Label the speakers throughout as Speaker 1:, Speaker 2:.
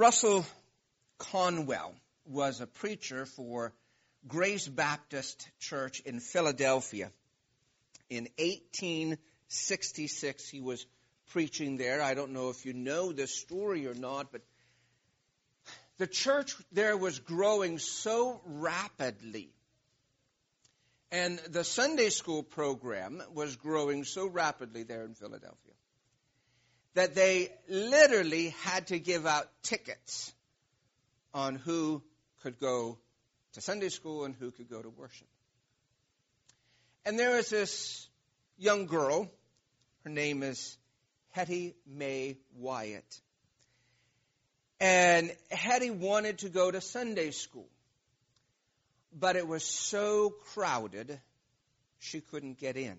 Speaker 1: Russell Conwell was a preacher for Grace Baptist Church in Philadelphia. In 1866, he was preaching there. I don't know if you know this story or not, but the church there was growing so rapidly. And the Sunday school program was growing so rapidly there in Philadelphia that they literally had to give out tickets on who could go to Sunday school and who could go to worship. And there was this young girl. Her name is Hetty Mae Wyatt. And Hetty wanted to go to Sunday school. But it was so crowded, she couldn't get in.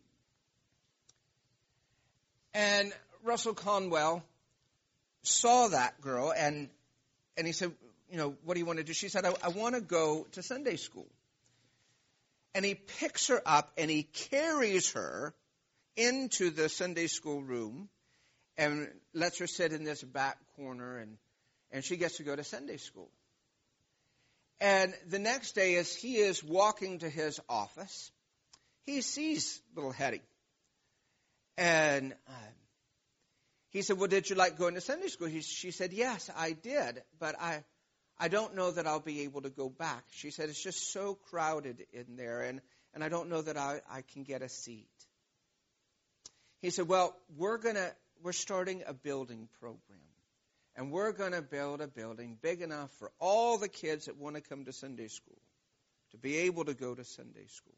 Speaker 1: And Russell Conwell saw that girl, and he said, what do you want to do? She said, I want to go to Sunday school. And he picks her up, and he carries her into the Sunday school room and lets her sit in this back corner, and she gets to go to Sunday school. And the next day, as he is walking to his office, he sees little Hetty. And he said, well, did you like going to Sunday school? She said, yes, I did, but I don't know that I'll be able to go back. She said, it's just so crowded in there, and I don't know that I can get a seat. He said, well, we're starting a building program. And we're going to build a building big enough for all the kids that want to come to Sunday school to be able to go to Sunday school.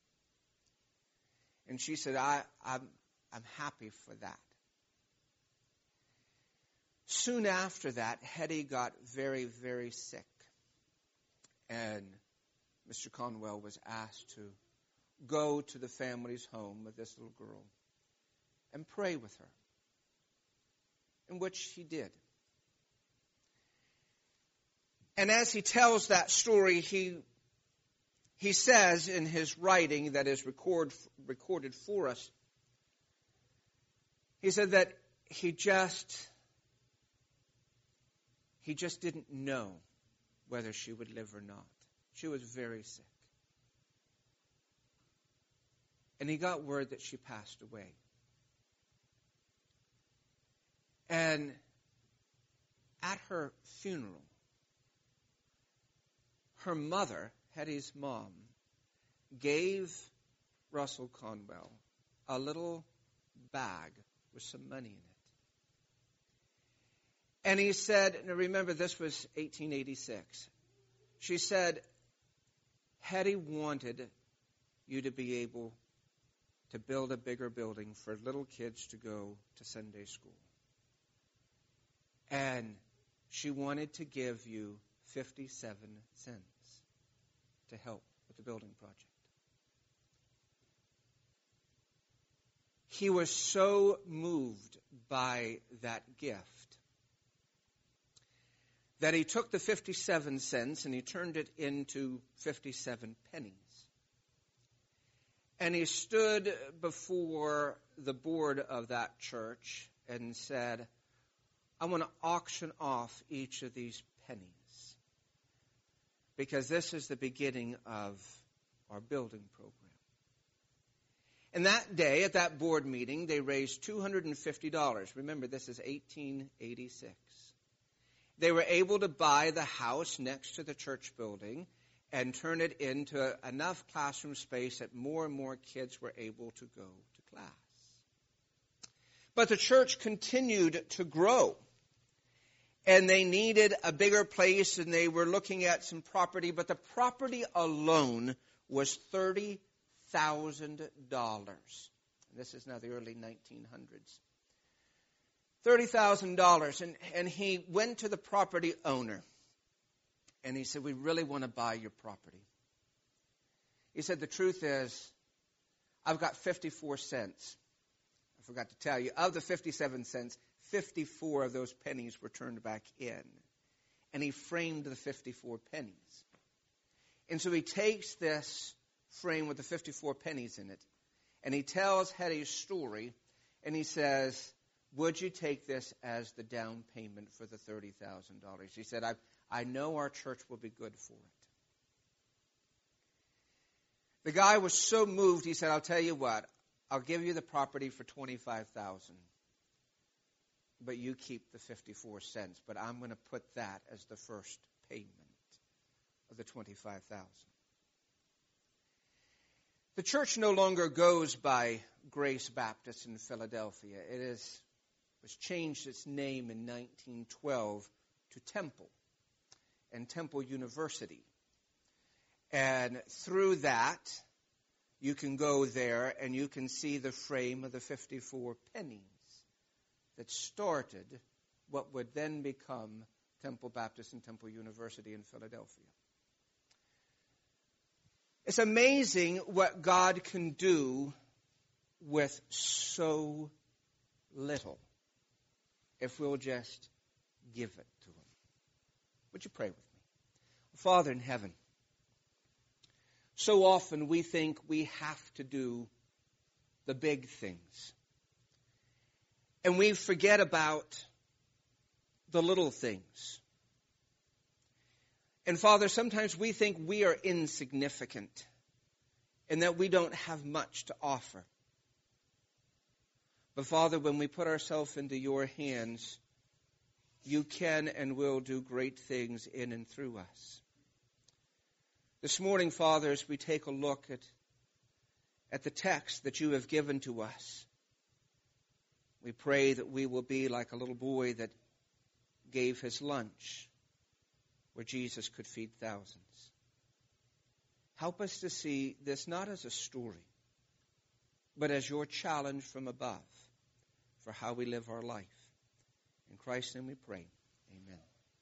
Speaker 1: And she said, I'm happy for that. Soon after that, Hetty got very, very sick. And Mr. Conwell was asked to go to the family's home with this little girl and pray with her, in which he did. And as he tells that story, he says in his writing that is recorded for us, he said that he just didn't know whether she would live or not. She was very sick. And he got word that she passed away. And at her funeral, her mother, Hetty's mom, gave Russell Conwell a little bag with some money in it. And he said, now remember, this was 1886. She said, Hetty wanted you to be able to build a bigger building for little kids to go to Sunday school. And she wanted to give you 57 cents to help with the building project. He was so moved by that gift that he took the 57 cents and he turned it into 57 pennies. And he stood before the board of that church and said, I want to auction off each of these pennies, because this is the beginning of our building program. And that day, at that board meeting, they raised $250. Remember, this is 1886. They were able to buy the house next to the church building and turn it into enough classroom space that more and more kids were able to go to class. But the church continued to grow. And they needed a bigger place, and they were looking at some property, but the property alone was $30,000. This is now the early 1900s. $30,000. And he went to the property owner, and he said, we really want to buy your property. He said, the truth is, I've got 54 cents. I forgot to tell you, of the 57 cents, 54 of those pennies were turned back in. And he framed the 54 pennies. And so he takes this frame with the 54 pennies in it, and he tells Hetty's story, and he says, would you take this as the down payment for the $30,000? He said, I know our church will be good for it. The guy was so moved, he said, I'll tell you what, I'll give you the property for $25,000, but you keep the 54 cents. But I'm going to put that as the first payment of the $25,000. The church no longer goes by Grace Baptist in Philadelphia. It was changed its name in 1912 to Temple and Temple University. And through that, you can go there and you can see the frame of the 54 pennies that started what would then become Temple Baptist and Temple University in Philadelphia. It's amazing what God can do with so little if we'll just give it to Him. Would you pray with me? Father in heaven, so often we think we have to do the big things. And we forget about the little things. And Father, sometimes we think we are insignificant and that we don't have much to offer. But Father, when we put ourselves into your hands, you can and will do great things in and through us. This morning, Father, as we take a look at the text that you have given to us, we pray that we will be like a little boy that gave his lunch where Jesus could feed thousands. Help us to see this not as a story, but as your challenge from above for how we live our life. In Christ's name we pray. Amen.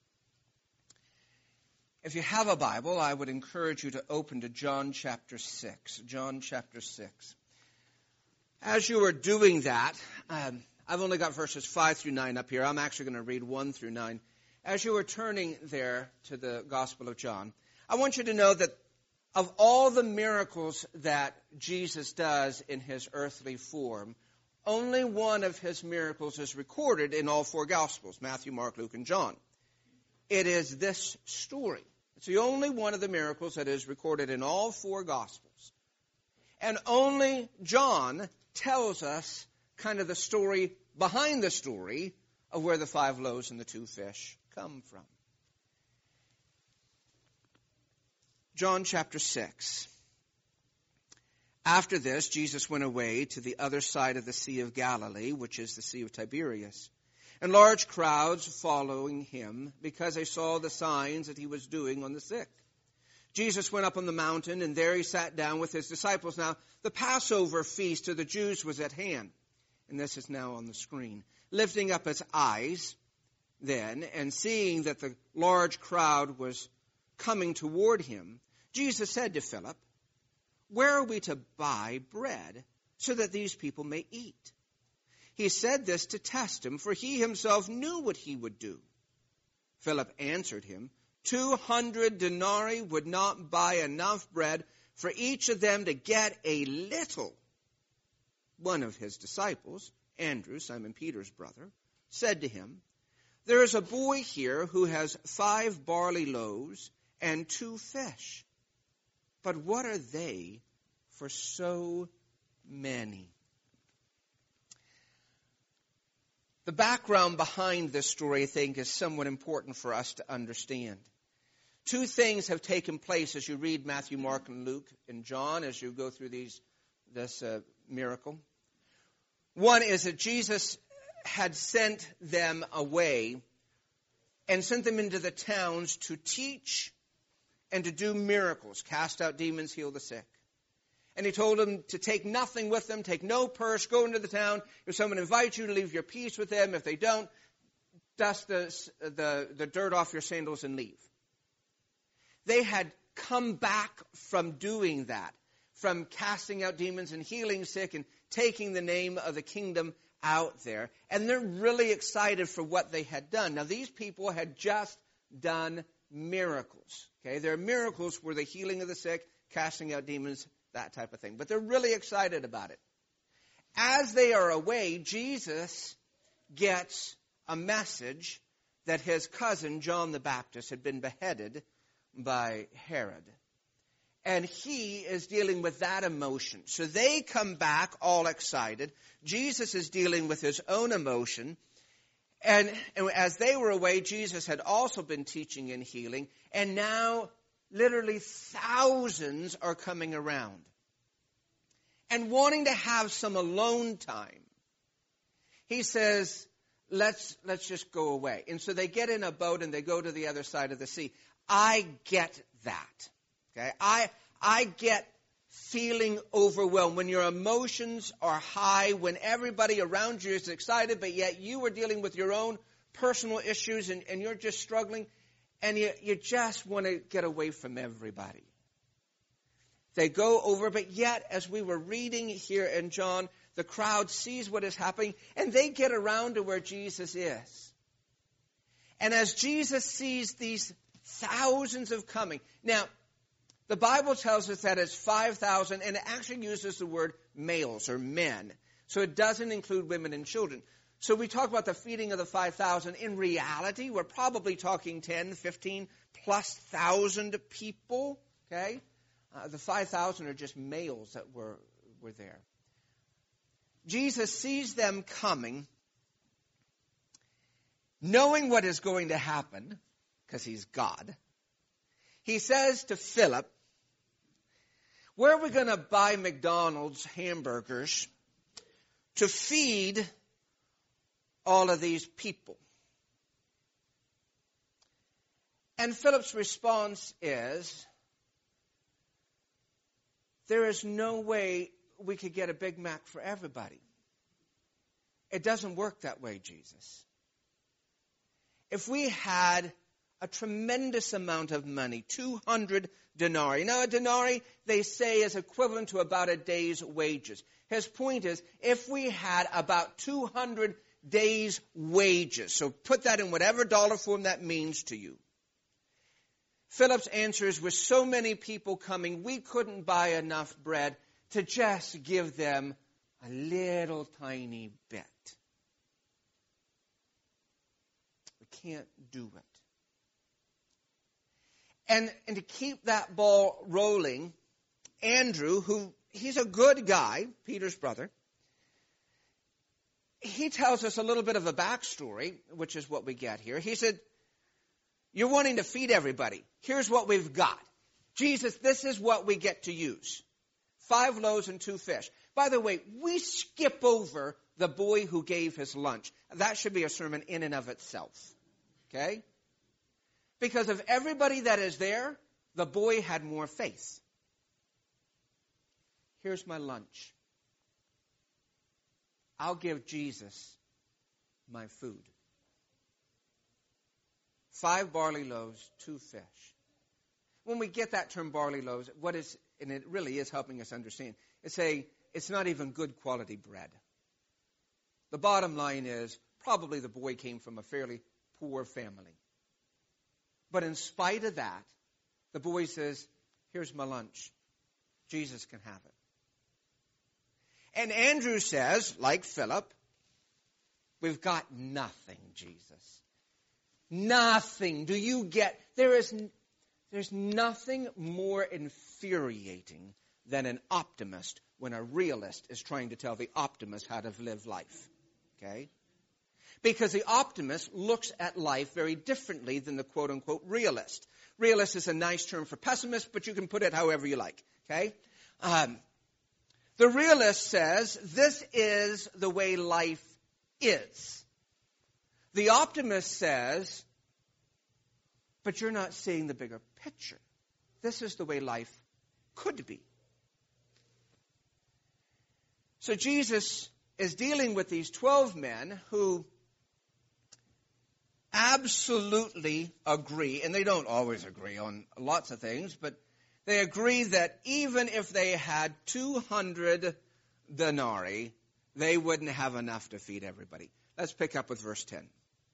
Speaker 1: If you have a Bible, I would encourage you to open to John chapter 6. John chapter 6. As you are doing that, I've only got verses 5 through 9 up here. I'm actually going to read 1 through 9. As you are turning there to the Gospel of John, I want you to know that of all the miracles that Jesus does in his earthly form, only one of his miracles is recorded in all four Gospels, Matthew, Mark, Luke, and John. It is this story. It's the only one of the miracles that is recorded in all four Gospels. And only John tells us kind of the story behind the story of where the 5 loaves and the 2 fish come from. John chapter 6. After this, Jesus went away to the other side of the Sea of Galilee, which is the Sea of Tiberias, and large crowds following him because they saw the signs that he was doing on the sick. Jesus went up on the mountain, and there he sat down with his disciples. Now, the Passover feast of the Jews was at hand, and this is now on the screen. Lifting up his eyes then, and seeing that the large crowd was coming toward him, Jesus said to Philip, "Where are we to buy bread so that these people may eat?" He said this to test him, for he himself knew what he would do. Philip answered him, 200 denarii would not buy enough bread for each of them to get a little. One of his disciples, Andrew, Simon Peter's brother, said to him, "There is a boy here who has 5 barley loaves and 2 fish. But what are they for so many?" The background behind this story, I think, is somewhat important for us to understand. 2 things have taken place as you read Matthew, Mark, and Luke, and John, as you go through this miracle. One is that Jesus had sent them away and sent them into the towns to teach and to do miracles, cast out demons, heal the sick. And he told them to take nothing with them, take no purse, go into the town. If someone invites you to leave your peace with them, if they don't, dust the dirt off your sandals and leave. They had come back from doing that, from casting out demons and healing sick and taking the name of the kingdom out there. And they're really excited for what they had done. Now, these people had just done miracles. Okay, their miracles were the healing of the sick, casting out demons, that type of thing. But they're really excited about it. As they are away, Jesus gets a message that his cousin, John the Baptist, had been beheaded by Herod. And he is dealing with that emotion. So they come back all excited. Jesus is dealing with his own emotion. And as they were away, Jesus had also been teaching and healing. And now, literally thousands are coming around and wanting to have some alone time. He says, let's just go away. And so they get in a boat and they go to the other side of the sea. I get that. Okay? I get feeling overwhelmed when your emotions are high, when everybody around you is excited, but yet you are dealing with your own personal issues and you're just struggling, and you just want to get away from everybody. They go over, but yet, as we were reading here in John, the crowd sees what is happening, and they get around to where Jesus is. And as Jesus sees these thousands of coming, now, the Bible tells us that it's 5,000, and it actually uses the word males or men. So it doesn't include women and children. So we talk about the feeding of the 5,000. In reality, we're probably talking 10, 15 plus thousand people. Okay? The 5,000 are just males that were there. Jesus sees them coming, knowing what is going to happen, because he's God. He says to Philip, where are we going to buy McDonald's hamburgers to feed all of these people? And Philip's response is, there is no way we could get a Big Mac for everybody. It doesn't work that way, Jesus. If we had a tremendous amount of money, 200 denarii. Now, a denarii, they say, is equivalent to about a day's wages. His point is, if we had about 200 days' wages, so put that in whatever dollar form that means to you. Philip's answer is, with so many people coming, we couldn't buy enough bread to just give them a little tiny bit. We can't do it. And to keep that ball rolling, Andrew, who he's a good guy, Peter's brother, he tells us a little bit of a backstory, which is what we get here. He said, you're wanting to feed everybody. Here's what we've got. Jesus, this is what we get to use. 5 loaves and 2 fish. By the way, we skip over the boy who gave his lunch. That should be a sermon in and of itself. Okay? Because of everybody that is there, the boy had more faith. Here's my lunch. I'll give Jesus my food. 5 barley loaves, 2 fish. When we get that term barley loaves, and it really is helping us understand, it's not even good quality bread. The bottom line is, probably the boy came from a fairly poor family. But in spite of that, the boy says, here's my lunch. Jesus can have it. And Andrew says, like Philip, we've got nothing, Jesus. Nothing. Do you get? There's nothing more infuriating than an optimist when a realist is trying to tell the optimist how to live life. Okay? Because the optimist looks at life very differently than the quote-unquote realist. Realist is a nice term for pessimist, but you can put it however you like. Okay? The realist says, this is the way life is. The optimist says, but you're not seeing the bigger picture. This is the way life could be. So Jesus is dealing with these 12 men who absolutely agree, and they don't always agree on lots of things, but they agree that even if they had 200 denarii, they wouldn't have enough to feed everybody. Let's pick up with verse 10.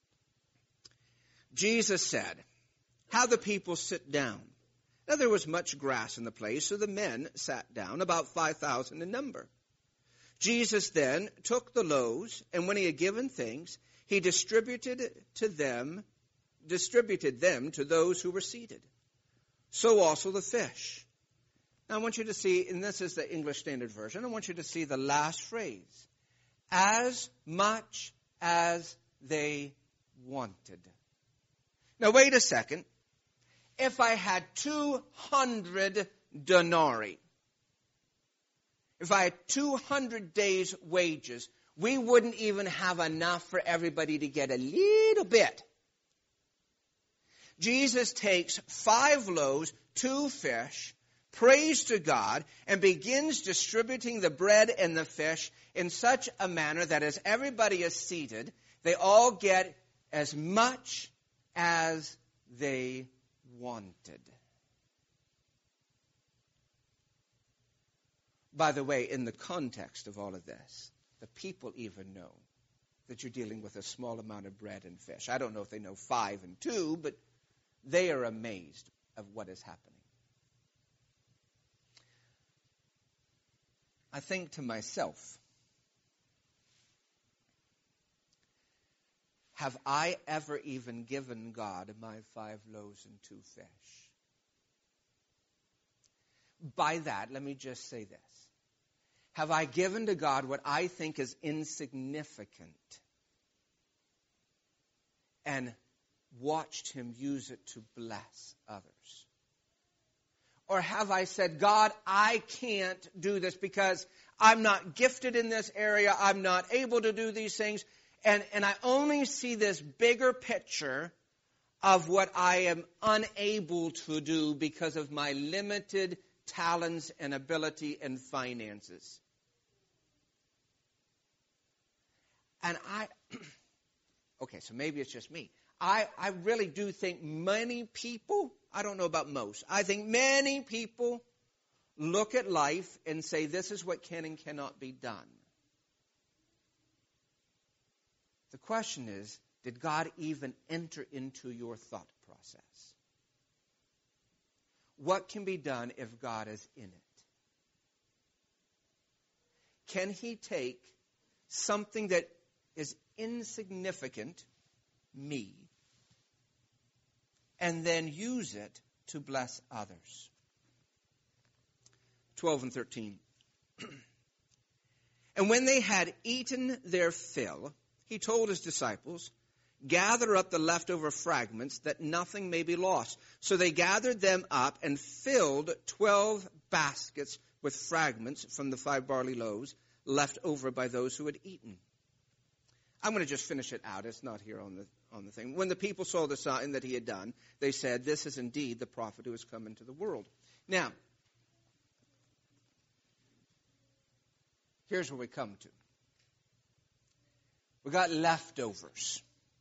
Speaker 1: Jesus said, have the people sit down. Now there was much grass in the place, so the men sat down, about 5,000 in number. Jesus then took the loaves, and when he had given thanks, he distributed them to those who were seated. So also the fish. Now I want you to see, and this is the English Standard Version, I want you to see the last phrase. As much as they wanted. Now wait a second. If I had 200 denarii, if I had 200 days' wages, we wouldn't even have enough for everybody to get a little bit. Jesus takes 5 loaves, 2 fish, prays to God, and begins distributing the bread and the fish in such a manner that as everybody is seated, they all get as much as they wanted. By the way, in the context of all of this, the people even know that you're dealing with a small amount of bread and fish. I don't know if they know 5 and 2, but they are amazed of what is happening. I think to myself, have I ever even given God my 5 loaves and 2 fish? By that, let me just say this. Have I given to God what I think is insignificant and watched him use it to bless others? Or have I said, God, I can't do this because I'm not gifted in this area, I'm not able to do these things, and I only see this bigger picture of what I am unable to do because of my limited talents and ability and finances. And okay, so maybe it's just me. I really do think many people, I don't know about most, I think many people look at life and say, this is what can and cannot be done. The question is, did God even enter into your thought process? What can be done if God is in it? Can he take something that is insignificant, me, and then use it to bless others? 12 and 13. And when they had eaten their fill, he told his disciples, gather up the leftover fragments that nothing may be lost. So they gathered them up and filled 12 baskets with fragments from the 5 barley loaves left over by those who had eaten. I'm going to just finish it out. It's not here on the thing. When the people saw the sign that he had done, they said, this is indeed the prophet who has come into the world. Now, here's where we come to. We got leftovers.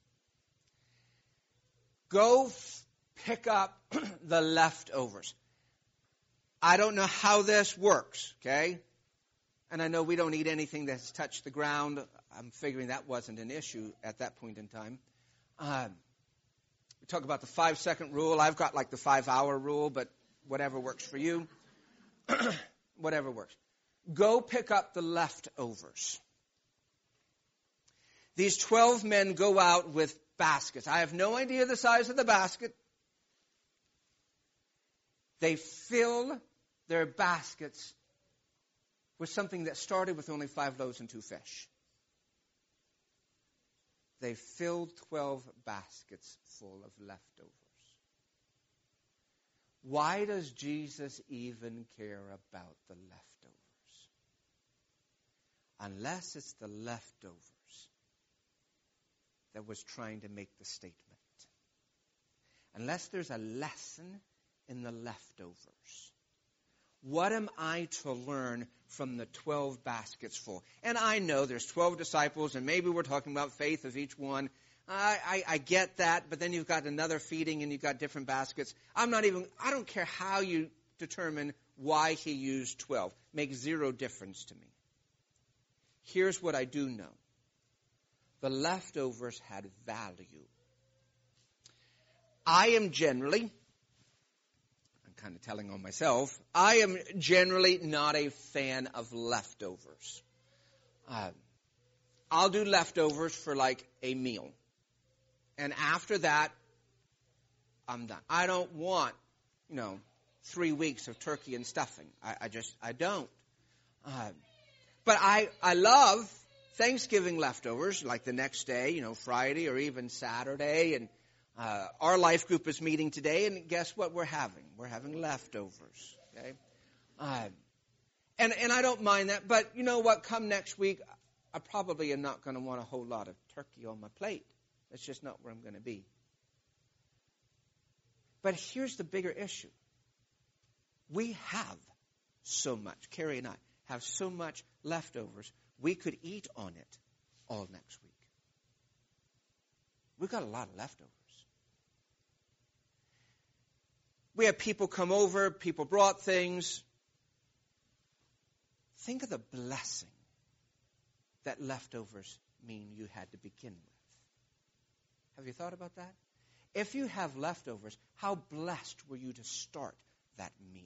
Speaker 1: Go pick up the leftovers. I don't know how this works, okay? And I know we don't eat anything that's touched the ground. I'm figuring that wasn't an issue at that point in time. We talk about the 5-second rule. I've got like the 5-hour rule, but whatever works for you. Whatever works. Go pick up the leftovers. These 12 men go out with baskets. I have no idea the size of the basket. They fill their baskets with something that started with only 5 loaves and 2 fish. They filled 12 baskets full of leftovers. Why does Jesus even care about the leftovers? Unless it's the leftovers that was trying to make the statement. Unless there's a lesson in the leftovers. What am I to learn from the 12 baskets full? And I know there's 12 disciples, and maybe we're talking about faith of each one. I get that, but then you've got another feeding, and you've got different baskets. I don't care how you determine why he used 12. Makes 0 difference to me. Here's what I do know. The leftovers had value. I'm kind of telling on myself, I am generally not a fan of leftovers. I'll do leftovers for like a meal. And after that, I'm done. I don't want, 3 weeks of turkey and stuffing. I don't. But I love Thanksgiving leftovers, like the next day, Friday or even Saturday. And our life group is meeting today, and guess what we're having? We're having leftovers. Okay, and I don't mind that. But you know what? Come next week, I probably am not going to want a whole lot of turkey on my plate. That's just not where I'm going to be. But here's the bigger issue. We have so much. Carrie and I have so much leftovers. We could eat on it all next week. We've got a lot of leftovers. We have people come over. People brought things. Think of the blessing that leftovers mean you had to begin with. Have you thought about that? If you have leftovers, how blessed were you to start that meal?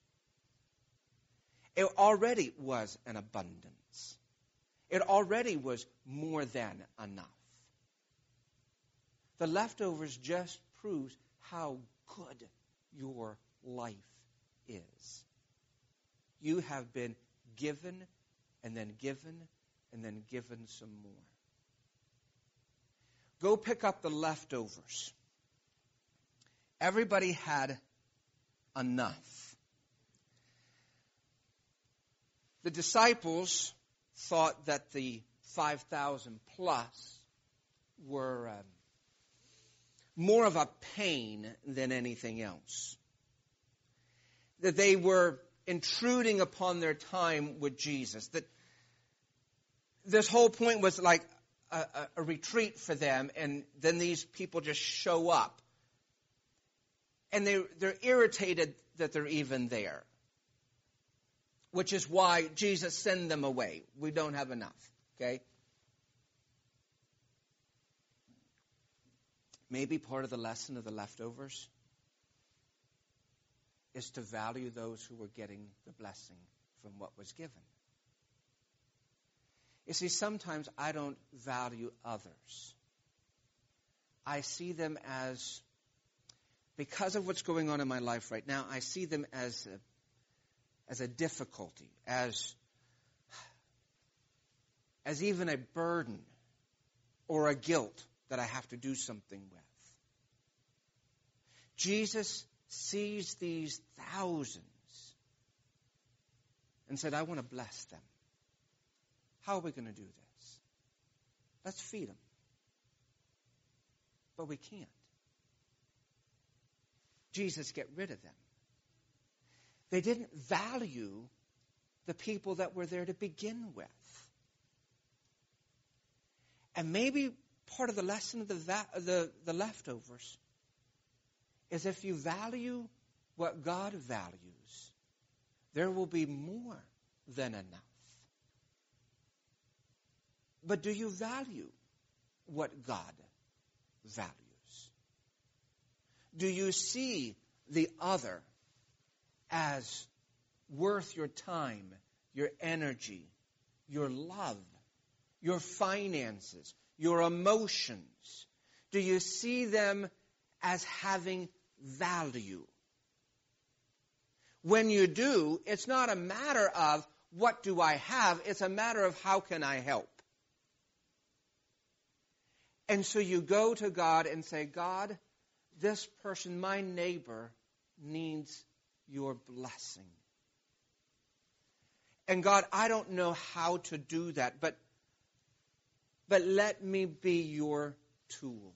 Speaker 1: It already was an abundance. It already was more than enough. The leftovers just proves how good your life is. You have been given and then given and then given some more. Go pick up the leftovers. Everybody had enough. The disciples thought that the 5,000 plus were more of a pain than anything else. That they were intruding upon their time with Jesus. That this whole point was like a retreat for them, and then these people just show up. And they're irritated that they're even there. Which is why Jesus sent them away. We don't have enough. Okay? Maybe part of the lesson of the leftovers is to value those who were getting the blessing from what was given. You see, sometimes I don't value others. I see them as, because of what's going on in my life right now, I see them as a difficulty, as even a burden or a guilt that I have to do something with. Jesus sees these thousands and said, I want to bless them. How are we going to do this? Let's feed them. But we can't. Jesus, get rid of them. They didn't value the people that were there to begin with. And maybe part of the lesson of the leftovers is if you value what God values, there will be more than enough. But do you value what God values? Do you see the other as worth your time, your energy, your love, your finances, your emotions? Do you see them as having value? When you do, it's not a matter of what do I have, it's a matter of how can I help. And so you go to God and say, God, this person, my neighbor, needs your blessing. And God, I don't know how to do that, but let me be your tool.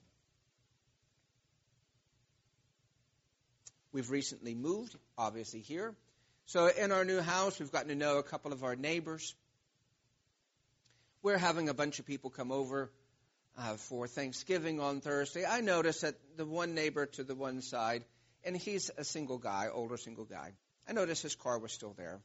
Speaker 1: We've recently moved, obviously here. So in our new house, we've gotten to know a couple of our neighbors. We're having a bunch of people come over for Thanksgiving on Thursday. I noticed that the one neighbor to the one side, and he's a single guy, older single guy. I noticed his car was still there.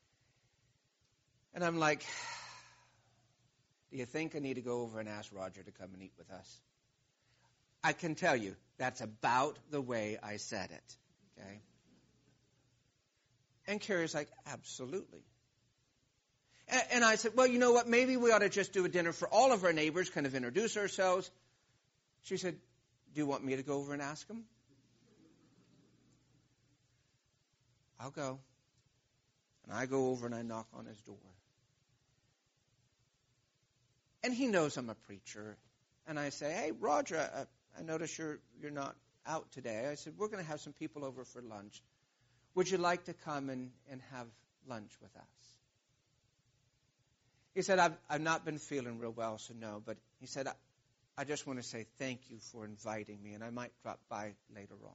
Speaker 1: And I'm like, do you think I need to go over and ask Roger to come and eat with us? I can tell you, that's about the way I said it. Okay? And Carrie's like, absolutely. And I said, well, you know what? Maybe we ought to just do a dinner for all of our neighbors, kind of introduce ourselves. She said, do you want me to go over and ask him? I'll go. And I go over and I knock on his door. And he knows I'm a preacher. And I say, hey, Roger, I notice you're not out today. I said, we're going to have some people over for lunch. Would you like to come and have lunch with us? He said, I've not been feeling real well, so no. But he said, I just want to say thank you for inviting me, and I might drop by later on.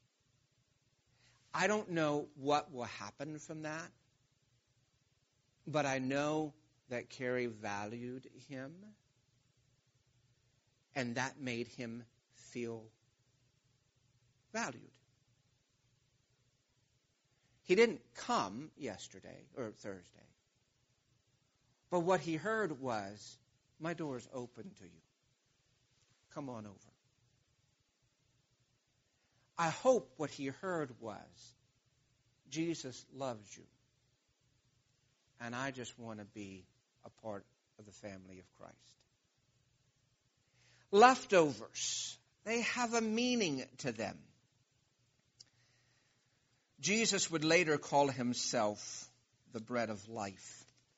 Speaker 1: I don't know what will happen from that, but I know that Carrie valued him, and that made him feel valued. He didn't come yesterday or Thursday, but what he heard was, my door is open to you. Come on over. I hope what he heard was, Jesus loves you, and I just want to be a part of the family of Christ. Leftovers, they have a meaning to them. Jesus would later call himself the bread of life.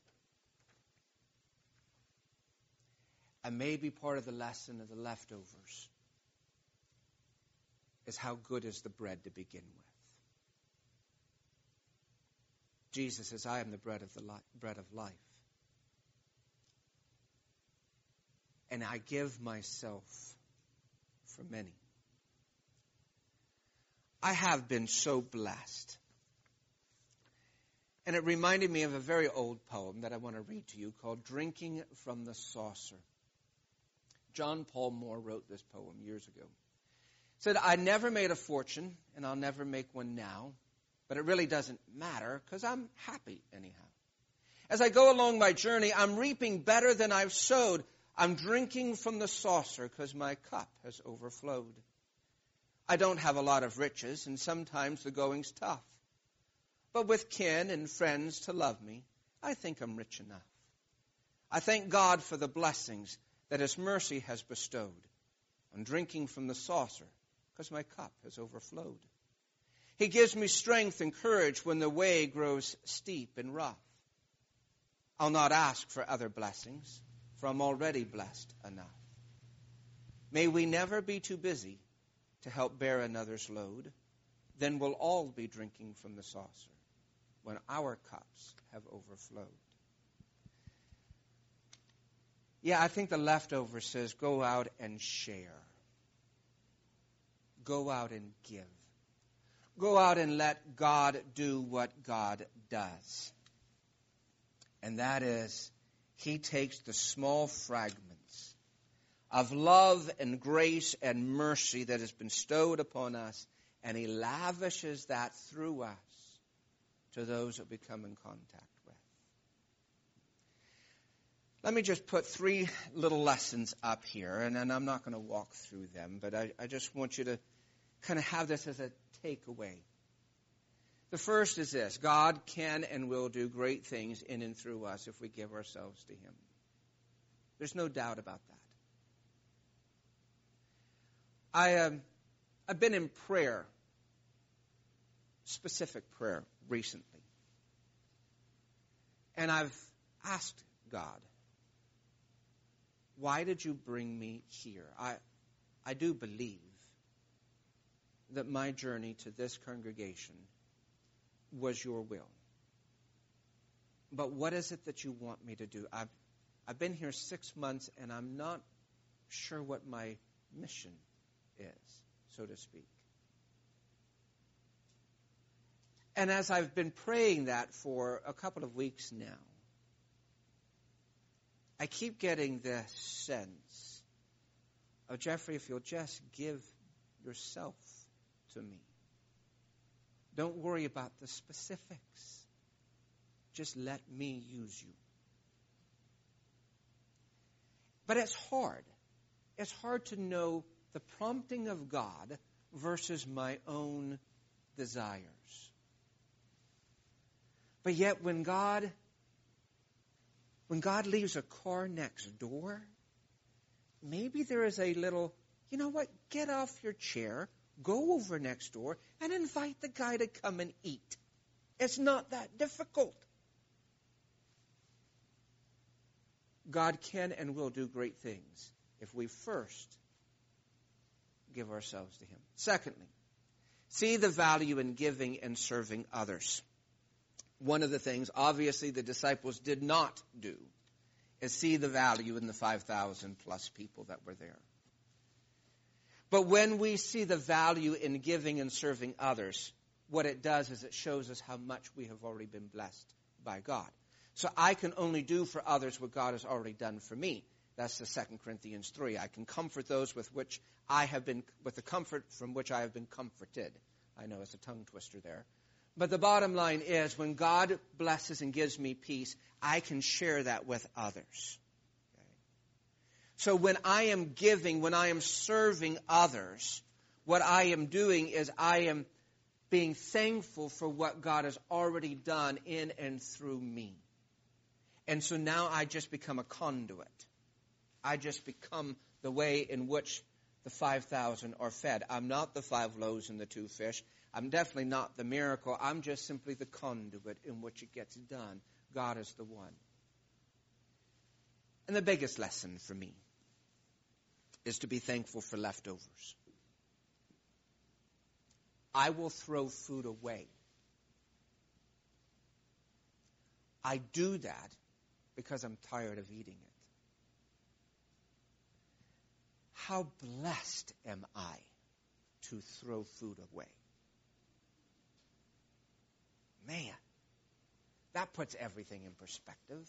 Speaker 1: And maybe part of the lesson of the leftovers is how good is the bread to begin with. Jesus says, I am the bread of life. And I give myself for many. I have been so blessed. And it reminded me of a very old poem that I want to read to you called Drinking from the Saucer. John Paul Moore wrote this poem years ago. He said, I never made a fortune, and I'll never make one now, but it really doesn't matter because I'm happy anyhow. As I go along my journey, I'm reaping better than I've sowed. I'm drinking from the saucer because my cup has overflowed. I don't have a lot of riches, and sometimes the going's tough. But with kin and friends to love me, I think I'm rich enough. I thank God for the blessings that His mercy has bestowed. I'm drinking from the saucer because my cup has overflowed. He gives me strength and courage when the way grows steep and rough. I'll not ask for other blessings, for I'm already blessed enough. May we never be too busy to help bear another's load. Then we'll all be drinking from the saucer when our cups have overflowed. Yeah, I think the leftover says go out and share. Go out and give. Go out and let God do what God does. And that is, He takes the small fragments of love and grace and mercy that has been bestowed upon us, and He lavishes that through us to those that we come in contact with. Let me just put 3 little lessons up here, and I'm not going to walk through them, but I just want you to kind of have this as a takeaway. The first is this: God can and will do great things in and through us if we give ourselves to Him. There's no doubt about that. I've been in prayer, specific prayer, recently. And I've asked God, why did you bring me here? I do believe that my journey to this congregation was your will. But what is it that you want me to do? I've been here 6 months, and I'm not sure what my mission is, so to speak. And as I've been praying that for a couple of weeks now, I keep getting this sense of, Jeffrey, if you'll just give yourself to me. Don't worry about the specifics. Just let me use you. But it's hard. It's hard to know the prompting of God versus my own desires. But yet when God When God leaves a car next door, maybe there is a little, you know what, get off your chair, go over next door, and invite the guy to come and eat. It's not that difficult. God can and will do great things if we first give ourselves to Him. Secondly, see the value in giving and serving others. One of the things, obviously, the disciples did not do is see the value in the 5,000 plus people that were there. But when we see the value in giving and serving others, what it does is it shows us how much we have already been blessed by God. So I can only do for others what God has already done for me. That's the 2 Corinthians 3. I can comfort those with the comfort from which I have been comforted. I know it's a tongue twister there. But the bottom line is, when God blesses and gives me peace, I can share that with others. Okay? So when I am giving, when I am serving others, what I am doing is I am being thankful for what God has already done in and through me. And so now I just become a conduit. I just become the way in which the 5,000 are fed. I'm not the 5 loaves and the 2 fish. I'm definitely not the miracle. I'm just simply the conduit in which it gets done. God is the one. And the biggest lesson for me is to be thankful for leftovers. I will throw food away. I do that because I'm tired of eating it. How blessed am I to throw food away? Man, that puts everything in perspective.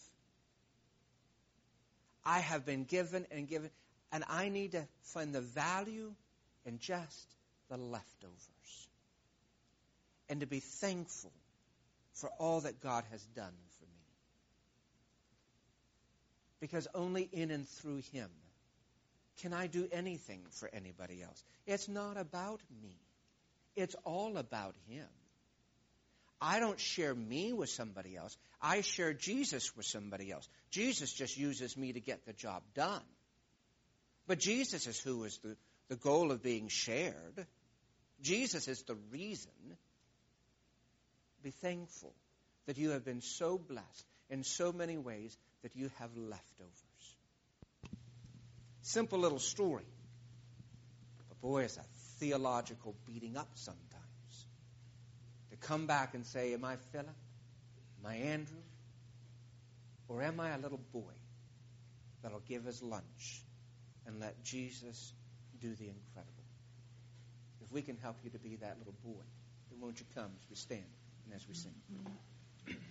Speaker 1: I have been given and given, and I need to find the value in just the leftovers. And to be thankful for all that God has done for me. Because only in and through Him can I do anything for anybody else. It's not about me. It's all about Him. I don't share me with somebody else. I share Jesus with somebody else. Jesus just uses me to get the job done. But Jesus is who is the goal of being shared. Jesus is the reason. Be thankful that you have been so blessed in so many ways that you have leftovers. Simple little story. But boy, it's a theological beating up sometimes. To come back and say, am I Philip? Am I Andrew? Or am I a little boy that'll give his lunch and let Jesus do the incredible? If we can help you to be that little boy, then won't you come as we stand and as we sing?